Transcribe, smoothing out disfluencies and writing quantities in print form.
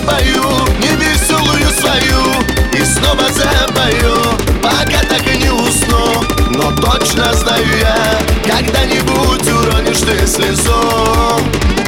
свою, невеселую свою, и снова запою, пока так и не усну. Но точно знаю я, когда-нибудь уронишь ты слезу.